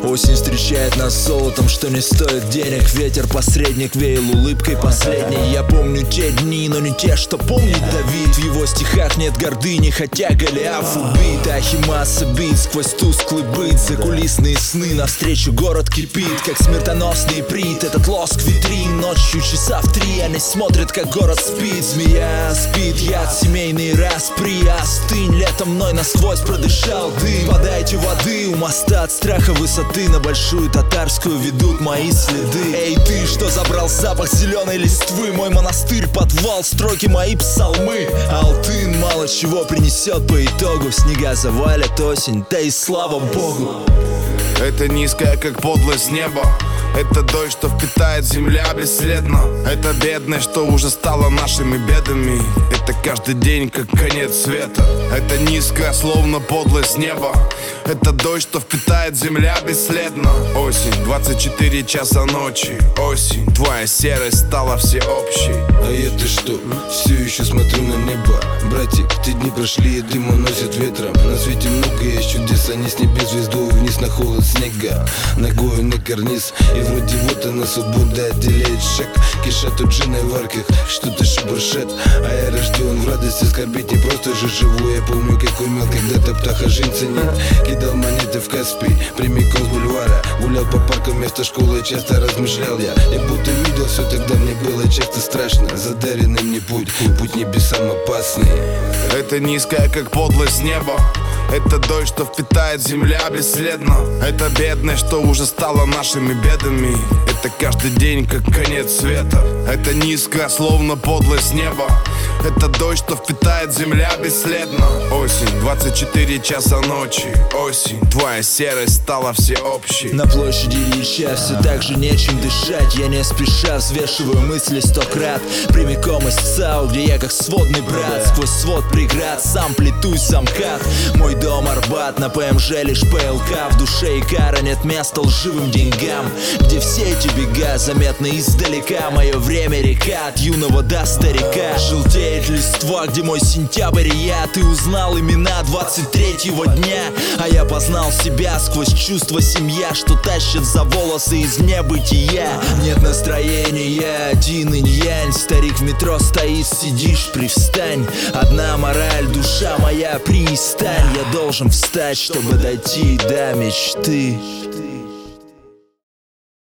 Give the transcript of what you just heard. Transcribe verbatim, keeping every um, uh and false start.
Осень встречает нас золотом, что не стоит денег. Ветер посредник веял улыбкой последней. Я помню те дни, но не те, что помнит Давид. В его стихах нет гордыни, хотя Голиаф убит. Ахимас бит сквозь тусклый быт. Закулисные сны, навстречу город кипит, как смертоносный прит. Этот лоск витрин, ночью часа в три они смотрят, как город спит. Змея спит, яд семейный распри. Остынь, летом мной насквозь продышал дым. Подайте воды, у моста от страха высоты на Большую Татарскую ведут мои следы. Эй ты, что забрал запах зеленой листвы? Мой монастырь, подвал, строки мои псалмы. Алтын мало чего принесет по итогу. Снега завалят осень, да и слава Богу. Это низкое, как подлость неба. Это дождь, что впитает земля бесследно. Это бедность, что уже стало нашими бедами. Это каждый день, как конец света. Это низкое, словно подлость неба. Это дождь, что впитает земля бесследно. Осень, двадцать четыре часа ночи. Осень, твоя серость стала всеобщей. А я-то что, все еще смотрю на небо. Братик, те дни прошли, и дым уносит ветром. На свете много есть чудес, они с небес звезду вниз на холод снега. Ногою на карниз, и вроде вот она свобода отделяет шаг. Кишат у джина в арках, что-то шебуршат. А я рожден в радости скорбить, не просто же живу. Я помню, как умел когда-то птаха жить ценить. Кидал монеты в Каспий, прямиком с бульвара. Гулял по паркам вместо школы, часто размышлял я. Я будто видел все, тогда мне было часто страшно. Задаренный мне путь, путь небесам опасный. Это низкое, как подлость неба. Это дождь, что впитает земля бесследно. Это бедность, что уже стала нашими бедами. Это каждый день, как конец света. Это низкое, словно подлость неба. Это дождь, что впитает земля бесследно. Осень, двадцать четыре часа ночи. Осень, твоя серость стала всеобщей. На площади Ильича все так же нечем дышать. Я не спеша взвешиваю мысли сто крат. Прямиком из ЦАУ, где я как сводный брат. Сквозь свод преград, сам плетусь замкат. Мой дом Арбат, на ПМЖ лишь ПЛК. В душе Икара, нет места лживым деньгам. Где все эти бега заметны издалека. Мое время река, от юного до старика. Желтеет листва, где мой сентябрь и я. Ты узнал имена двадцать третьего дня. А я познал себя сквозь чувство семья, что тащит за волосы из небытия. Нет настроения, я один инь-янь. Старик в метро стоит, сидишь, привстань. Одна мораль, душа моя, пристань. Я должен встать, чтобы дойти до мечты.